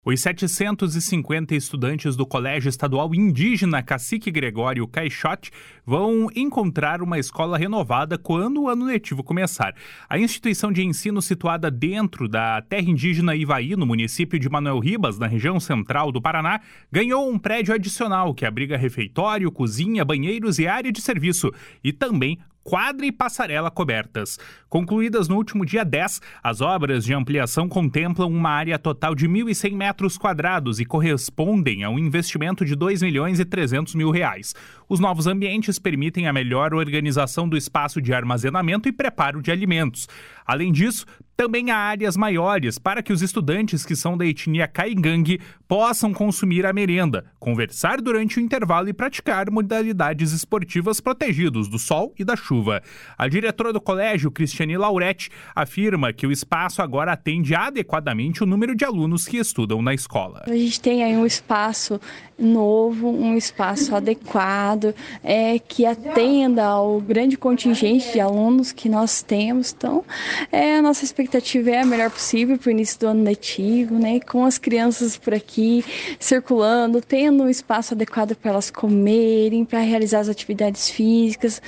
Os 750 estudantes do Colégio Estadual Indígena Cacique Gregório Caixote vão encontrar uma escola renovada quando o ano letivo começar. A instituição de ensino situada dentro da terra indígena Ivaí, no município de Manoel Ribas, na região central do Paraná, ganhou um prédio adicional que abriga refeitório, cozinha, banheiros e área de serviço, e também quadra e passarela cobertas. Concluídas no último dia 10, as obras de ampliação contemplam uma área total de 1.100 metros quadrados e correspondem a um investimento de R$ 2.300.000. Os novos ambientes permitem a melhor organização do espaço de armazenamento e preparo de alimentos. Além disso, também há áreas maiores para que os estudantes que são da etnia Caigangue possam consumir a merenda, conversar durante o intervalo e praticar modalidades esportivas protegidos do sol e da chuva. A diretora do colégio, Cristiane Lauretti, afirma que o espaço agora atende adequadamente o número de alunos que estudam na escola. A gente tem aí um espaço novo, um espaço adequado, que atenda ao grande contingente de alunos que nós temos. Então, a nossa expectativa é a melhor possível para o início do ano letivo, com as crianças por aqui circulando, tendo um espaço adequado para elas comerem, para realizar as atividades físicas,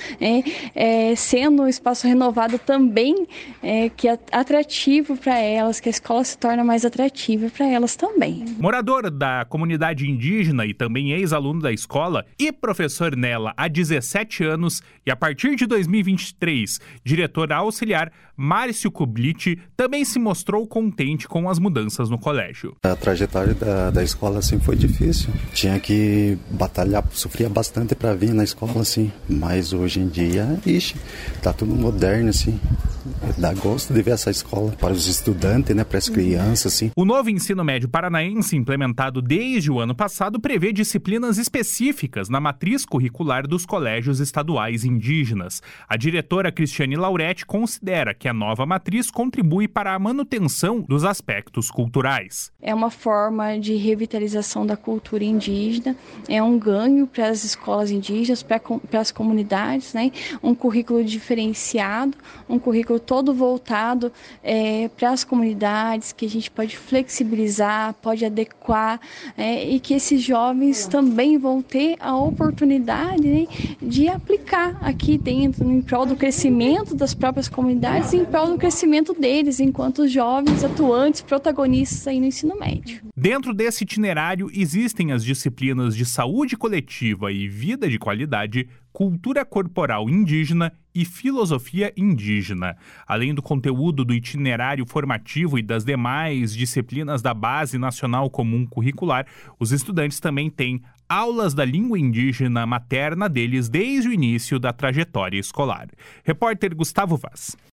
sendo um espaço renovado também, que é atrativo para elas, que a escola se torna mais atrativa para elas também. Morador da comunidade indígena e também ex-aluno da escola e professor nela há 17 anos e a partir de 2023, diretor auxiliar, Márcio Kublitch também se mostrou contente com as mudanças no colégio. A trajetória da escola assim, foi difícil. Tinha que batalhar, sofria bastante para vir na escola, assim. Mas hoje em dia, tá tudo moderno, assim. Dá gosto de ver essa escola para os estudantes, para as crianças, assim. O novo ensino médio paranaense, implementado desde o ano passado, prevê disciplinas específicas na matriz curricular dos colégios estaduais indígenas. A diretora Cristiane Lauretti considera que a nova matriz contribui para a manutenção dos aspectos culturais. É uma forma de revitalização da cultura indígena, é um ganho para as escolas indígenas, para as comunidades, um currículo diferenciado, um currículo todo voltado para as comunidades, que a gente pode flexibilizar, pode adequar, e que esses jovens também vão ter a oportunidade de aplicar aqui dentro, em prol do crescimento das próprias comunidades, em prol do crescimento deles, enquanto jovens atuantes, protagonistas aí no ensino médio. Dentro desse itinerário existem as disciplinas de saúde coletiva e vida de qualidade, cultura corporal indígena e filosofia indígena. Além do conteúdo do itinerário formativo e das demais disciplinas da Base Nacional Comum Curricular, os estudantes também têm aulas da língua indígena materna deles desde o início da trajetória escolar. Repórter Gustavo Vaz.